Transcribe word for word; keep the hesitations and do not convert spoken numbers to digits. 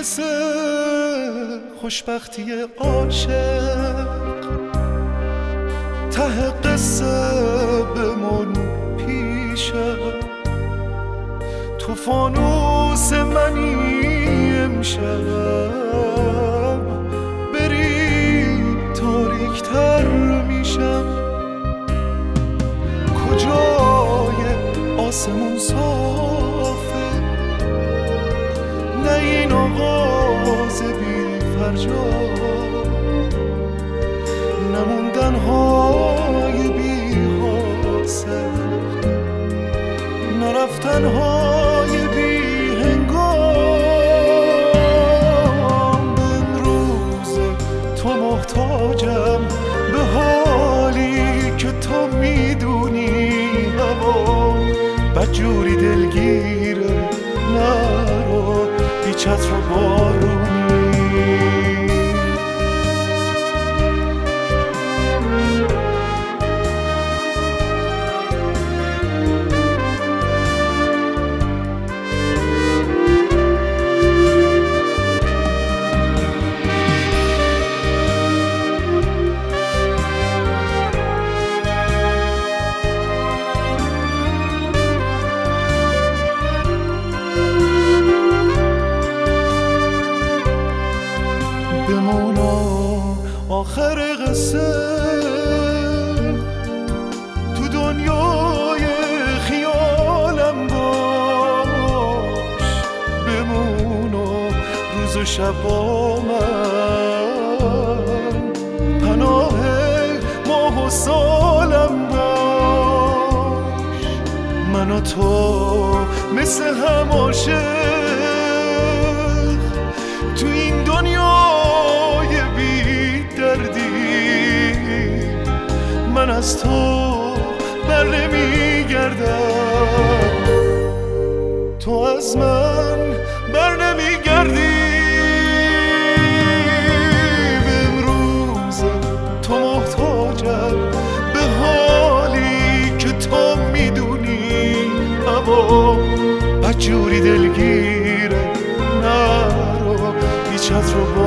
مثل خوشبختی عاشق ته قصه بمون پیشم، تو فانوس منی امشب، بری تاریکتر میشم. کجای آسمون صافه، نه این آغاز بی فرجا، نموندن های بی حاصل، نرفتن های بی هنگام. امروز تو محتاجم به حالی که تو میدونی هوا بدجوری دلگیره، نرو بی چتر و بارونی. آخر قصه تو دنیای خیالم باش، بمون و روز و شب با من، پناه ماه و سالم باش. من و تو مثل هم عاشق تو این دنیای بی دردی، من از تو بر نمی گردم، تو از من بر نمی گردی. امروز تو محتاجم به حالی که تو میدونی هوا بدجوری دلگیره، نرو بی چتر و